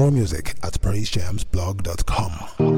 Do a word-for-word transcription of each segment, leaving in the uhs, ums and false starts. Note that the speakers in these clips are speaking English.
More music at praise jams blog dot com.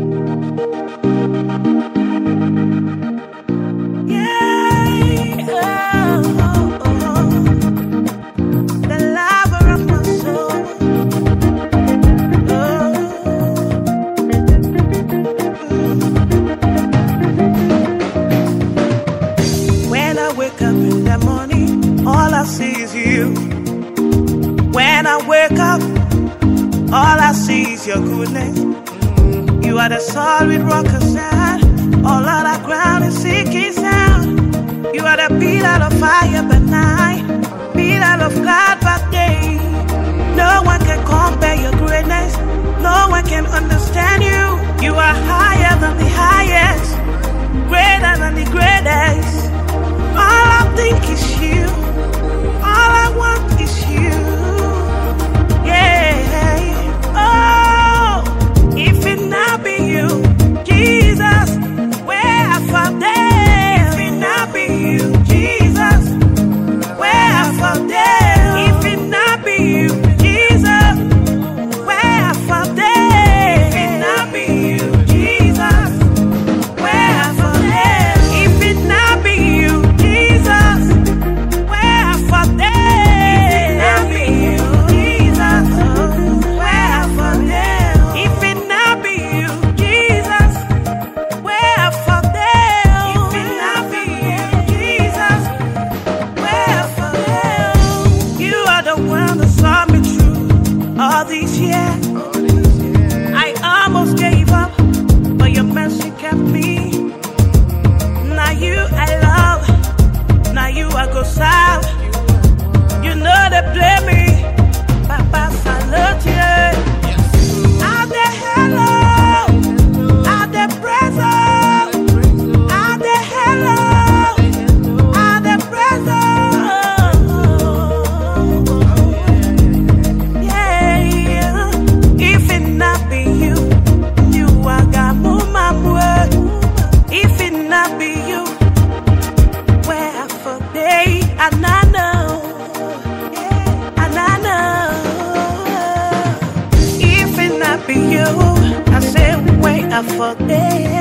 When I wake up, all I see is your goodness. You are the solid rock of sand. All of the ground is seeking sound. You are the pillar of fire by night, pillar of cloud by day. No one can compare your greatness. No one can understand you. You are higher than the highest, greater than the greatest. All I think is you. All I want is you. Oh, if it not be you, Jesus, where I fall down. If it not be you, Jesus, where I fall down. If it not be you, Jesus, where I fall down. If it not be you, Jesus, where I fall down. If it not be you, Jesus, where I fall down. All these years, I almost gave up, but your mercy kept me. Now you I love, now you I go south. You know they play me, Papa salute you. Out there hello, out there present, out there hello, out there present. And I know, and I know, if it not be you, I say wait I forget.